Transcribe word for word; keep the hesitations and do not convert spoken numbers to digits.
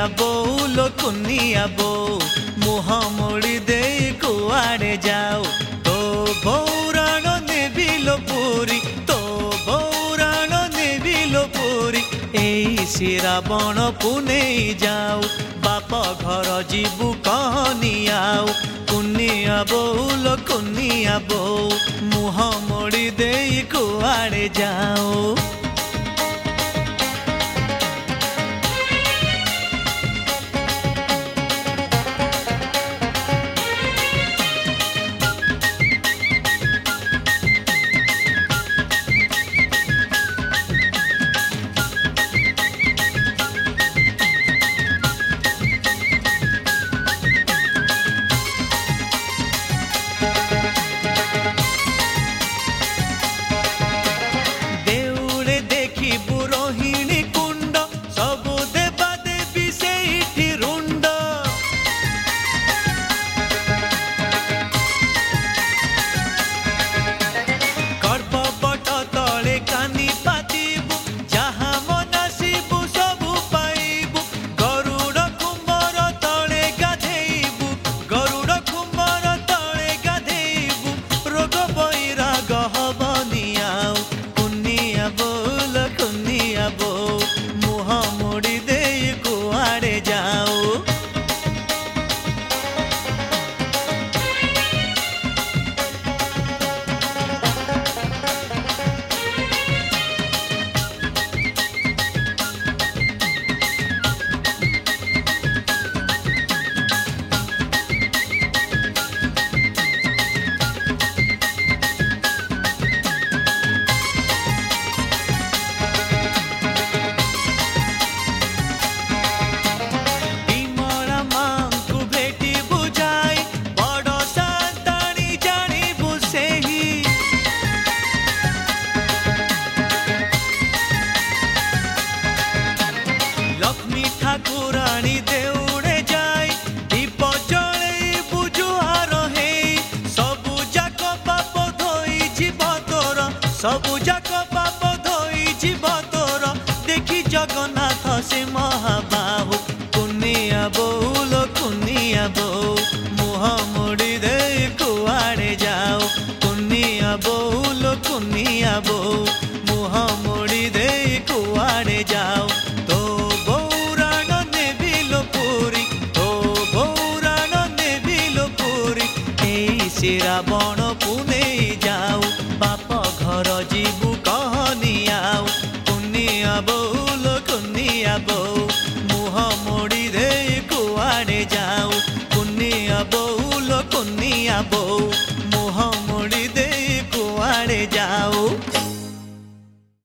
कुनिया बो लो कुनिया बो मुह मोड़ी दे कुआड़े जाओ तो बौराण नेबी लो पूरी तो बौराण नेबी लो पूरी एई श्रावण पुनेई जाओ बाप घर जीवु कहनी आओ कुनिया बो लो कुनिया बो मुह मोड़ी दे कुआड़े जाओ। ठाकुराणी देउड़े जाई दीप जले बुजुहार हे सबु जाक पाप धोई जीव तोर सबु जाक पाप धोई जीव तोर देखी जगन्नाथ से महाबाहु कुनिया बोल कुनिया बो मुह मोड़ी दे कुआड़े जाओ कुनिया बोल कुनिया बो मुह मोड़ी दे कुआड़े जाओ तो श्रावण पुनेई जाओ बाप घर जीवु कहनी आओ कुनिया बोल कुनिया बो मुह मोड़ी दे कुआड़े जाओ कुनिया बोल कुनिया बो।